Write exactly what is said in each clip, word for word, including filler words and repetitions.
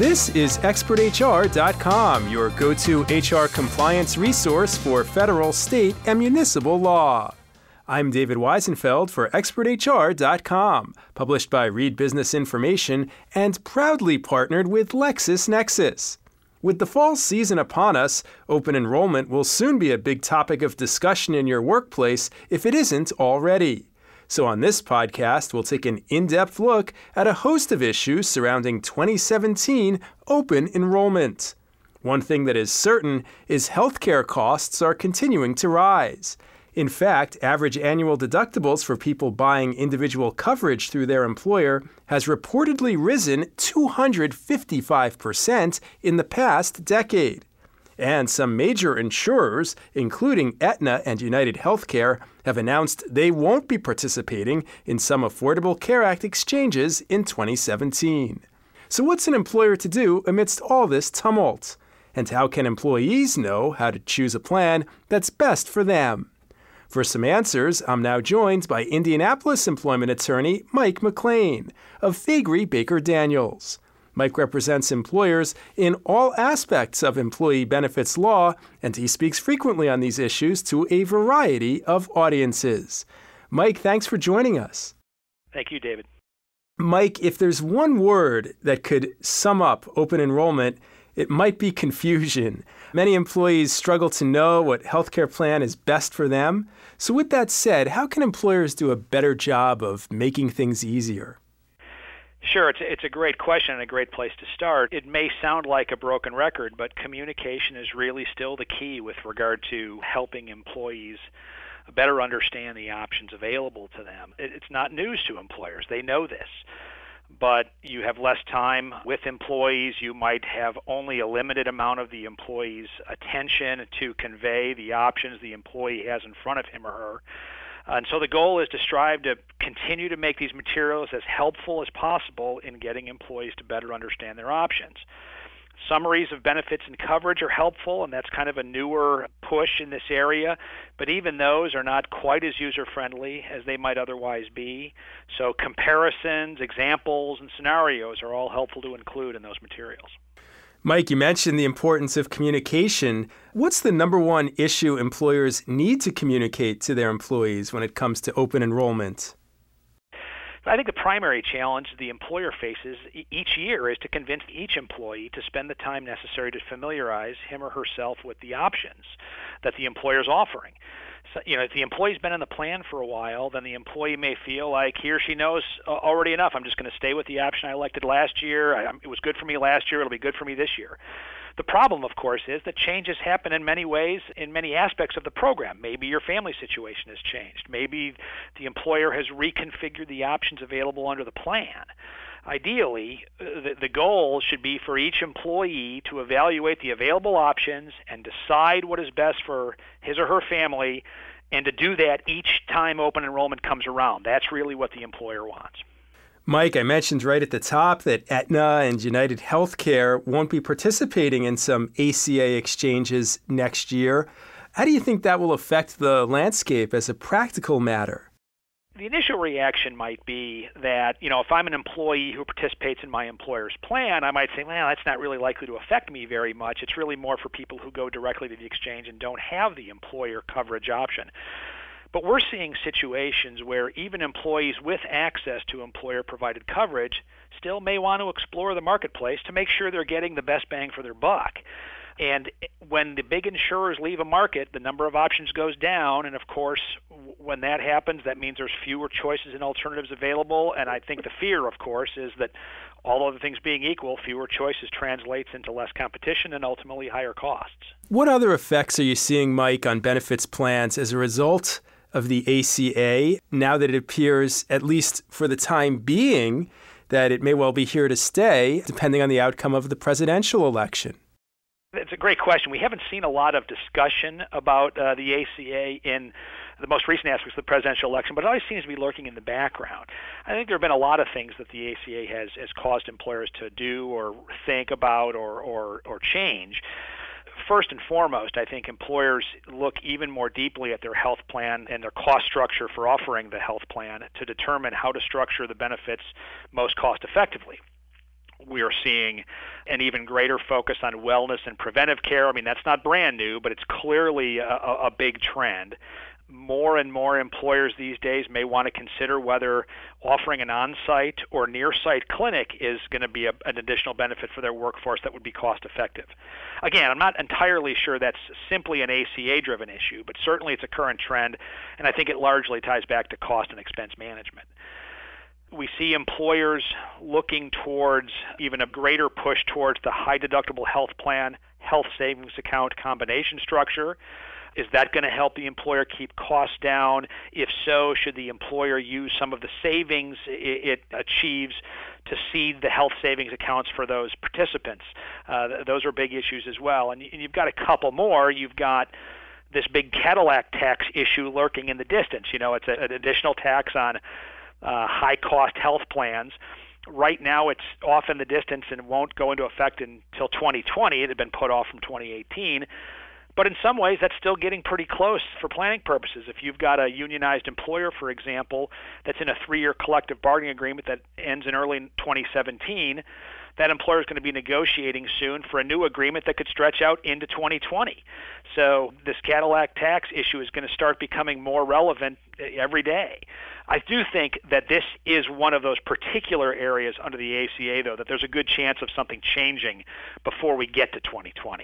This is expert H R dot com, your go-to H R compliance resource for federal, state, and municipal law. I'm David Weisenfeld for expert H R dot com, published by Reed Business Information and proudly partnered with LexisNexis. With the fall season upon us, open enrollment will soon be a big topic of discussion in your workplace if it isn't already. So on this podcast, we'll take an in-depth look at a host of issues surrounding twenty seventeen open enrollment. One thing that is certain is healthcare costs are continuing to rise. In fact, average annual deductibles for people buying individual coverage through their employer has reportedly risen two hundred fifty-five percent in the past decade. And some major insurers, including Aetna and United Healthcare, have announced they won't be participating in some Affordable Care Act exchanges in twenty seventeen. So what's an employer to do amidst all this tumult? And how can employees know how to choose a plan that's best for them? For some answers, I'm now joined by Indianapolis employment attorney Mike McLean of Faegre Baker Daniels. Mike represents employers in all aspects of employee benefits law, and he speaks frequently on these issues to a variety of audiences. Mike, thanks for joining us. Thank you, David. Mike, if there's one word that could sum up open enrollment, it might be confusion. Many employees struggle to know what healthcare plan is best for them. So with that said, how can employers do a better job of making things easier? Sure, it's a, it's a great question and a great place to start. It may sound like a broken record, but communication is really still the key with regard to helping employees better understand the options available to them. It, it's not news to employers. They know this. But you have less time with employees. You might have only a limited amount of the employee's attention to convey the options the employee has in front of him or her. And so the goal is to strive to continue to make these materials as helpful as possible in getting employees to better understand their options. Summaries of benefits and coverage are helpful, and that's kind of a newer push in this area, but even those are not quite as user-friendly as they might otherwise be. So comparisons, examples, and scenarios are all helpful to include in those materials. Mike, you mentioned the importance of communication. What's the number one issue employers need to communicate to their employees when it comes to open enrollment? I think the primary challenge the employer faces each year is to convince each employee to spend the time necessary to familiarize him or herself with the options that the employer is offering. So, you know, if the employee's been in the plan for a while, then the employee may feel like he or she knows already enough. I'm just going to stay with the option I elected last year. I, it was good for me last year. It'll be good for me this year. The problem, of course, is that changes happen in many ways, in many aspects of the program. Maybe your family situation has changed. Maybe the employer has reconfigured the options available under the plan. Ideally, the, the goal should be for each employee to evaluate the available options and decide what is best for his or her family, and to do that each time open enrollment comes around. That's really what the employer wants. Mike, I mentioned right at the top that Aetna and United Healthcare won't be participating in some A C A exchanges next year. How do you think that will affect the landscape as a practical matter? The initial reaction might be that, you know, if I'm an employee who participates in my employer's plan, I might say, well, that's not really likely to affect me very much. It's really more for people who go directly to the exchange and don't have the employer coverage option. But we're seeing situations where even employees with access to employer-provided coverage still may want to explore the marketplace to make sure they're getting the best bang for their buck. And when the big insurers leave a market, the number of options goes down. And, of course, when that happens, that means there's fewer choices and alternatives available. And I think the fear, of course, is that all other things being equal, fewer choices translates into less competition and ultimately higher costs. What other effects are you seeing, Mike, on benefits plans as a result of the A C A, now that it appears, at least for the time being, that it may well be here to stay, depending on the outcome of the presidential election? It's a great question. We haven't seen a lot of discussion about uh, the A C A in the most recent aspects of the presidential election, but it always seems to be lurking in the background. I think there have been a lot of things that the A C A has, has caused employers to do or think about or, or, or change. First and foremost, I think employers look even more deeply at their health plan and their cost structure for offering the health plan to determine how to structure the benefits most cost effectively. We are seeing an even greater focus on wellness and preventive care. I mean, that's not brand new, but it's clearly a, a big trend. More and more employers these days may want to consider whether offering an on-site or near-site clinic is going to be a, an additional benefit for their workforce that would be cost-effective. Again, I'm not entirely sure that's simply an A C A-driven issue, but certainly it's a current trend, and I think it largely ties back to cost and expense management. We see employers looking towards even a greater push towards the high-deductible health plan, health savings account combination structure. Is that going to help the employer keep costs down? If so, should the employer use some of the savings it achieves to seed the health savings accounts for those participants? Uh, those are big issues as well. And you've got a couple more. You've got this big Cadillac tax issue lurking in the distance. You know, it's a, an additional tax on uh, high-cost health plans. Right now, it's off in the distance and won't go into effect until twenty twenty. It had been put off from twenty eighteen. But in some ways, that's still getting pretty close for planning purposes. If you've got a unionized employer, for example, that's in a three-year collective bargaining agreement that ends in early twenty seventeen, that employer is going to be negotiating soon for a new agreement that could stretch out into twenty twenty. So this Cadillac tax issue is going to start becoming more relevant every day. I do think that this is one of those particular areas under the A C A, though, that there's a good chance of something changing before we get to twenty twenty.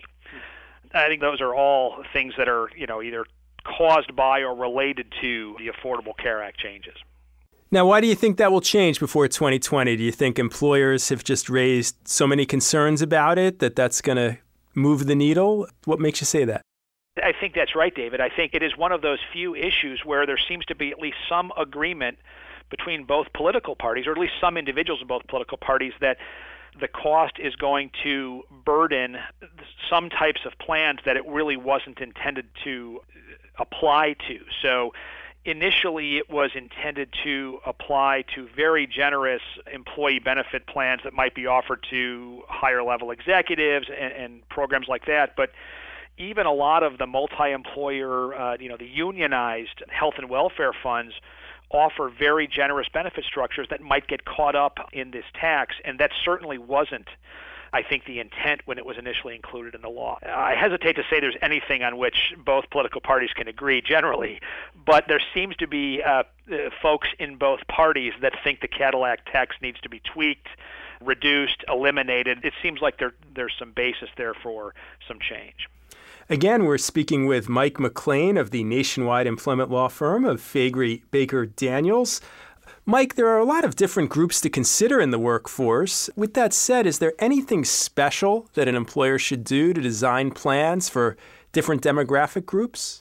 I think those are all things that are, you know, either caused by or related to the Affordable Care Act changes. Now, why do you think that will change before twenty twenty? Do you think employers have just raised so many concerns about it that that's going to move the needle? What makes you say that? I think that's right, David. I think it is one of those few issues where there seems to be at least some agreement between both political parties, or at least some individuals in both political parties, that the cost is going to burden some types of plans that it really wasn't intended to apply to. So initially it was intended to apply to very generous employee benefit plans that might be offered to higher level executives and, and programs like that. But even a lot of the multi-employer, uh, you know, the unionized health and welfare funds offer very generous benefit structures that might get caught up in this tax, and that certainly wasn't, I think, the intent when it was initially included in the law. I hesitate to say there's anything on which both political parties can agree generally, but there seems to be uh, uh, folks in both parties that think the Cadillac tax needs to be tweaked, reduced, eliminated. It seems like there there's some basis there for some change. Again, we're speaking with Mike McLean of the nationwide employment law firm of Faegre Baker Daniels. Mike, there are a lot of different groups to consider in the workforce. With that said, is there anything special that an employer should do to design plans for different demographic groups?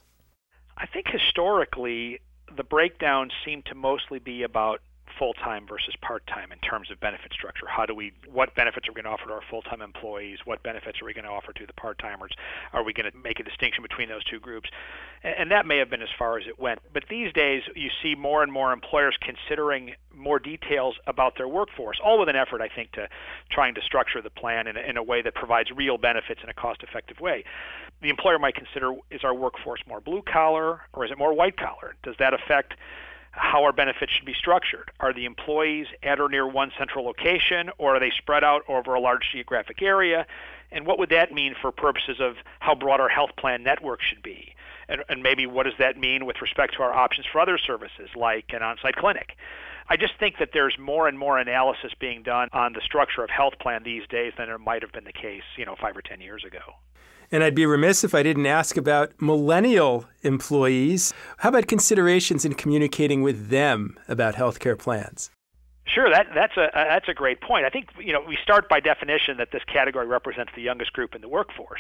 I think historically, the breakdown seemed to mostly be about full-time versus part-time in terms of benefit structure. How do we, what benefits are we going to offer to our full-time employees? What benefits are we going to offer to the part-timers? Are we going to make a distinction between those two groups? And that may have been as far as it went. But these days, you see more and more employers considering more details about their workforce, all with an effort, I think, to trying to structure the plan in a, in a way that provides real benefits in a cost-effective way. The employer might consider, is our workforce more blue-collar or is it more white-collar? Does that affect how our benefits should be structured? Are the employees at or near one central location, or are they spread out over a large geographic area? And what would that mean for purposes of how broad our health plan network should be? And, and maybe what does that mean with respect to our options for other services, like an on-site clinic? I just think that there's more and more analysis being done on the structure of health plan these days than there might have been the case, you know, five or ten years ago. And I'd be remiss if I didn't ask about millennial employees. How about considerations in communicating with them about healthcare plans? Sure, that, that's a that's a great point. I think, you know, we start by definition that this category represents the youngest group in the workforce.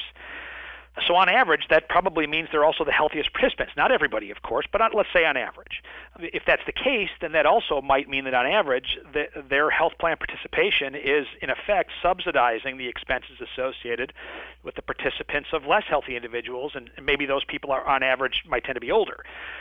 So on average, that probably means they're also the healthiest participants. Not everybody, of course, but let's say on average. If that's the case, then that also might mean that on average, the, their health plan participation is, in effect, subsidizing the expenses associated with the participants of less healthy individuals, and maybe those people are, on average, might tend to be older.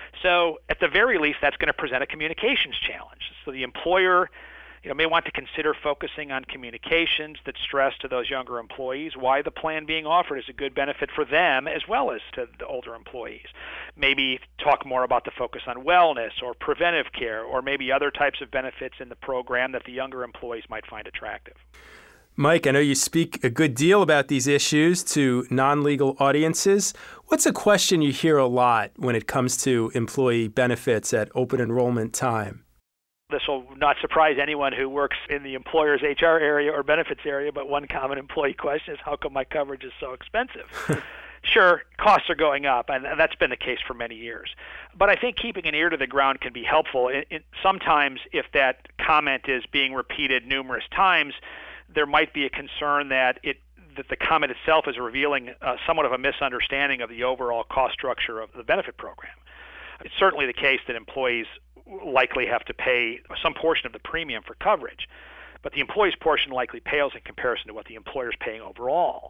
So at the very least, that's going to present a communications challenge. So the employer, you know, may want to consider focusing on communications that stress to those younger employees why the plan being offered is a good benefit for them as well as to the older employees. Maybe talk more about the focus on wellness or preventive care, or maybe other types of benefits in the program that the younger employees might find attractive. Mike, I know you speak a good deal about these issues to non-legal audiences. What's a question you hear a lot when it comes to employee benefits at open enrollment time? This will not surprise anyone who works in the employer's H R area or benefits area, but one common employee question is, how come my coverage is so expensive? Sure, costs are going up, and that's been the case for many years. But I think keeping an ear to the ground can be helpful. It, it, sometimes if that comment is being repeated numerous times, there might be a concern that it that the comment itself is revealing uh, somewhat of a misunderstanding of the overall cost structure of the benefit program. It's certainly the case that employees likely have to pay some portion of the premium for coverage, but the employee's portion likely pales in comparison to what the employer is paying overall.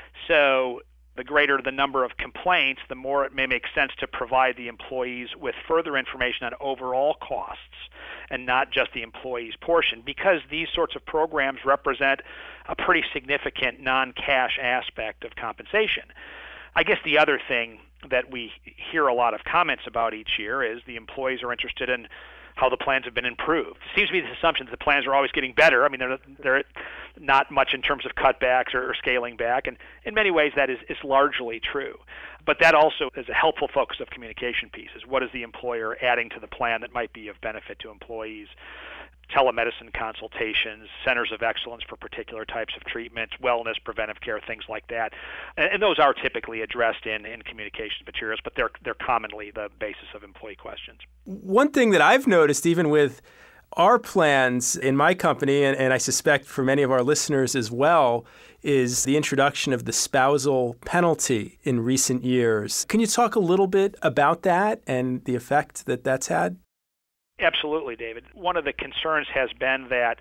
So the greater the number of complaints, the more it may make sense to provide the employees with further information on overall costs and not just the employee's portion, because these sorts of programs represent a pretty significant non-cash aspect of compensation. I guess the other thing that we hear a lot of comments about each year is the employees are interested in how the plans have been improved. It seems to be the assumption that the plans are always getting better. I mean, they're, they're not much in terms of cutbacks or, or scaling back, and in many ways that is, is largely true. But that also is a helpful focus of communication pieces. What is the employer adding to the plan that might be of benefit to employees? Telemedicine consultations, centers of excellence for particular types of treatments, wellness, preventive care, things like that. And, and those are typically addressed in, in communications materials, but they're they're commonly the basis of employee questions. One thing that I've noticed, even with our plans in my company, and, and I suspect for many of our listeners as well, is the introduction of the spousal penalty in recent years. Can you talk a little bit about that and the effect that that's had? Absolutely, David. One of the concerns has been that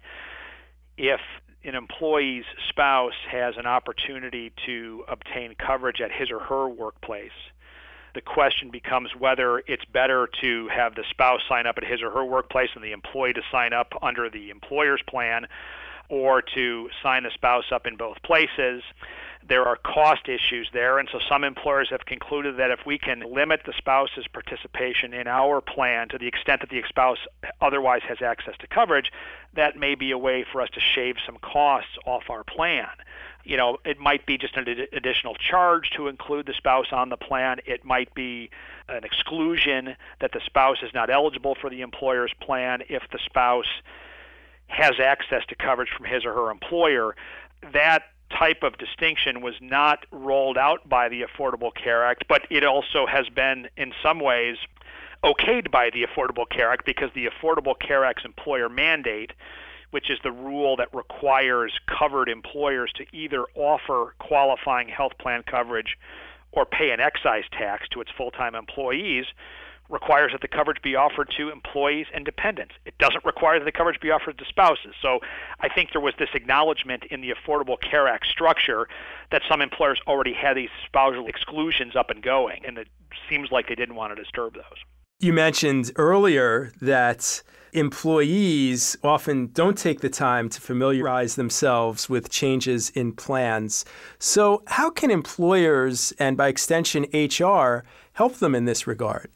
if an employee's spouse has an opportunity to obtain coverage at his or her workplace, the question becomes whether it's better to have the spouse sign up at his or her workplace and the employee to sign up under the employer's plan, or to sign the spouse up in both places. There are cost issues there, and so some employers have concluded that if we can limit the spouse's participation in our plan to the extent that the spouse otherwise has access to coverage, that may be a way for us to shave some costs off our plan. You know, it might be just an ad- additional charge to include the spouse on the plan. It might be an exclusion that the spouse is not eligible for the employer's plan if the spouse has access to coverage from his or her employer. That type of distinction was not rolled out by the Affordable Care Act, but it also has been in some ways okayed by the Affordable Care Act, because the Affordable Care Act's employer mandate, which is the rule that requires covered employers to either offer qualifying health plan coverage or pay an excise tax to its full-time employees, requires that the coverage be offered to employees and dependents. It doesn't require that the coverage be offered to spouses. So I think there was this acknowledgement in the Affordable Care Act structure that some employers already had these spousal exclusions up and going, and it seems like they didn't want to disturb those. You mentioned earlier that employees often don't take the time to familiarize themselves with changes in plans. So how can employers, and by extension H R, help them in this regard?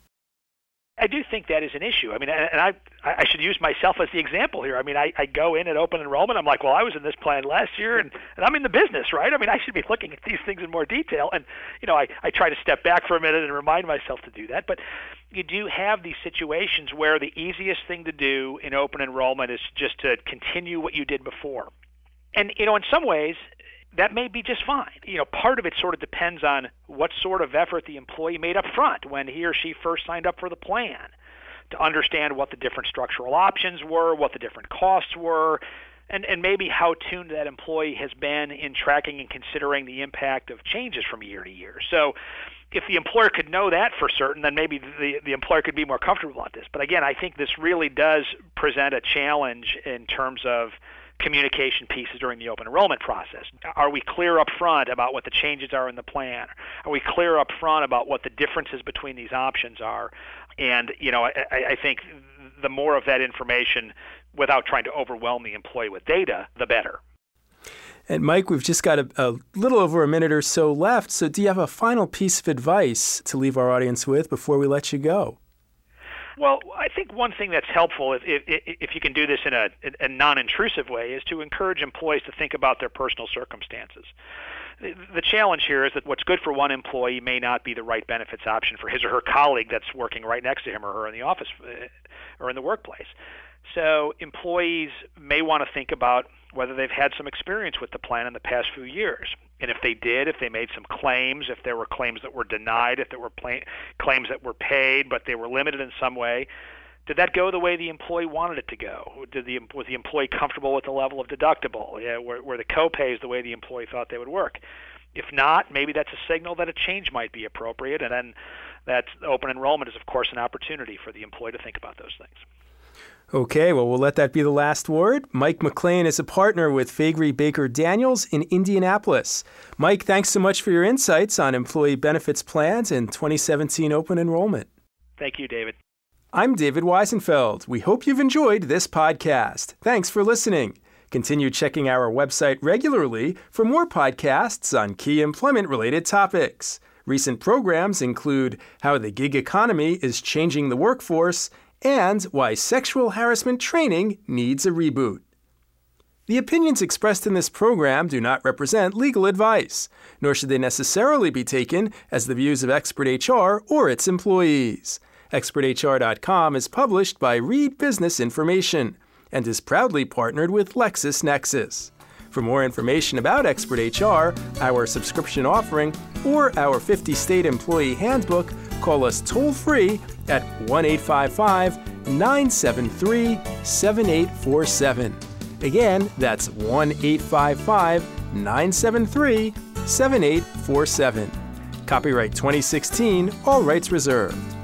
I do think that is an issue. I mean, and I I should use myself as the example here. I mean, I, I go in at open enrollment. I'm like, well, I was in this plan last year, and, and I'm in the business, right? I mean, I should be looking at these things in more detail. And, you know, I, I try to step back for a minute and remind myself to do that. But you do have these situations where the easiest thing to do in open enrollment is just to continue what you did before. And, you know, in some ways, that may be just fine. You know, part of it sort of depends on what sort of effort the employee made up front when he or she first signed up for the plan, to understand what the different structural options were, what the different costs were, and, and maybe how tuned that employee has been in tracking and considering the impact of changes from year to year. So if the employer could know that for certain, then maybe the, the employer could be more comfortable on this. But again, I think this really does present a challenge in terms of communication pieces during the open enrollment process. Are we clear up front about what the changes are in the plan? Are we clear up front about what the differences between these options are? And, you know, I, I think the more of that information, without trying to overwhelm the employee with data, the better. And Mike, we've just got a, a little over a minute or so left. So do you have a final piece of advice to leave our audience with before we let you go? Well, I think one thing that's helpful, if, if, if you can do this in a, a non-intrusive way, is to encourage employees to think about their personal circumstances. The, the challenge here is that what's good for one employee may not be the right benefits option for his or her colleague that's working right next to him or her in the office or in the workplace. So employees may want to think about whether they've had some experience with the plan in the past few years. And if they did, if they made some claims, if there were claims that were denied, if there were pla- claims that were paid but they were limited in some way, did that go the way the employee wanted it to go? Did the, was the employee comfortable with the level of deductible? Yeah, were, were the co-pays the way the employee thought they would work? If not, maybe that's a signal that a change might be appropriate, and then that open enrollment is, of course, an opportunity for the employee to think about those things. Okay, well, we'll let that be the last word. Mike McLean is a partner with Faegre Baker Daniels in Indianapolis. Mike, thanks so much for your insights on employee benefits plans and twenty seventeen open enrollment. Thank you, David. I'm David Weisenfeld. We hope you've enjoyed this podcast. Thanks for listening. Continue checking our website regularly for more podcasts on key employment-related topics. Recent programs include How the Gig Economy is Changing the Workforce and Why Sexual Harassment Training Needs a Reboot. The opinions expressed in this program do not represent legal advice, nor should they necessarily be taken as the views of Expert H R or its employees. Expert H R dot com is published by Reed Business Information and is proudly partnered with LexisNexis. For more information about Expert H R, our subscription offering, or our fifty-state employee handbook, call us toll-free at one eight five five, nine seven three, seven eight four seven. Again, that's one eight five five, nine seven three, seven eight four seven. Copyright twenty sixteen, all rights reserved.